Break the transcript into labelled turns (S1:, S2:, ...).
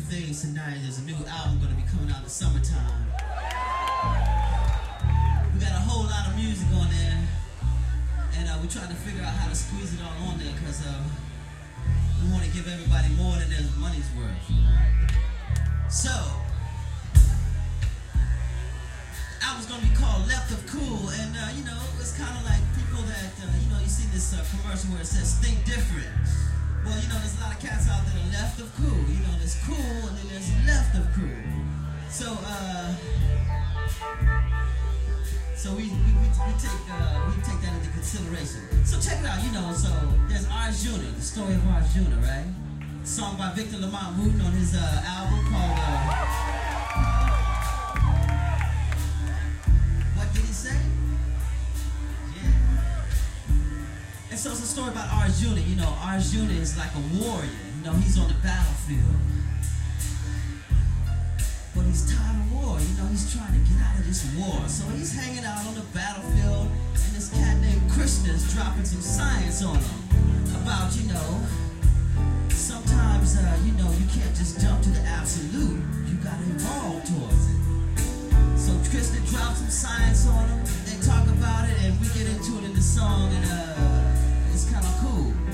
S1: things tonight. There's a new album going to be coming out in the summertime. We got a whole lot of music on there, and we're trying to figure out how to squeeze it all on there because we want to give everybody more than their money's worth. You know? So, the album's going to be called Left of Cool, and you know, it's kind of like people that, you know, you see this commercial where it says think different. Well, you know, there's a lot of cats out there that are left of cool. You know, there's cool and then there's left of cool. So, we take that into consideration. So check it out, you know, so there's Arjuna, the story of Arjuna, right? A song by Victor Lamont Wooten on his album called, what did he say? And so it's a story about Arjuna. You know, Arjuna is like a warrior. You know, he's on the battlefield. But he's tired of war. You know, he's trying to get out of this war. So he's hanging out on the battlefield, and this cat named Krishna is dropping some science on him about, you know, sometimes, you know, you can't just jump to the absolute. You got to evolve towards it. So Krishna drops some science on him. They talk about it, and we get into it in the song, and it's kind of cool.